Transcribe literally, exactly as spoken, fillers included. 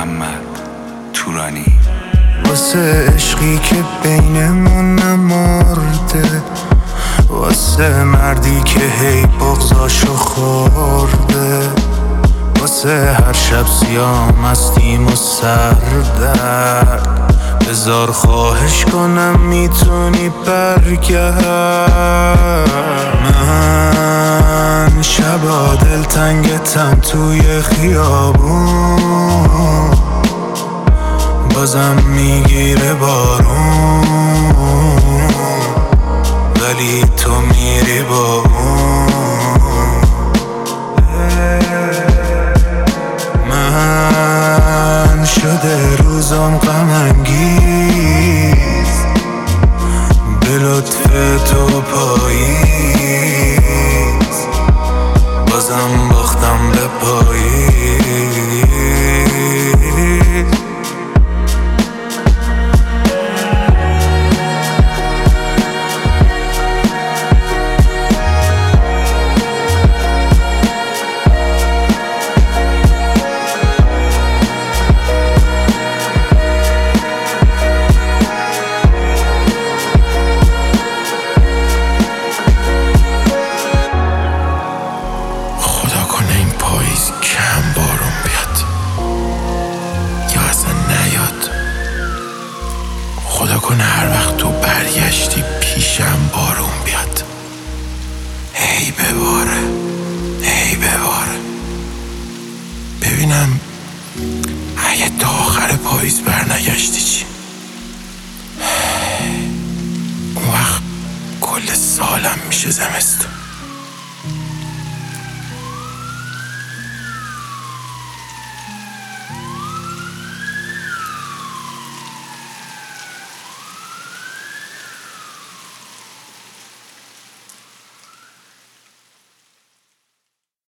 محمد تورانی. واسه عشقی که بینمون نمارده، واسه مردی که هی بغضاشو خورده، واسه هر شب سیاه مستیم و سردرد، بذار خواهش کنم میتونی برگرد. من شبا دلتنگتم توی خیابون، بازم میگیره بارون، ولی تو میری با اون. من شده روزم غم انگیز، به لطف تو پاییز، بازم باختم به پاییز. خدا کنه هر وقت تو برگشتی پیشم بارون بیاد. هی بباره، هی بباره، ببینم اگه تا آخر پاییز برنگشتی چی؟ اون وقت کل سالم میشه زمستون.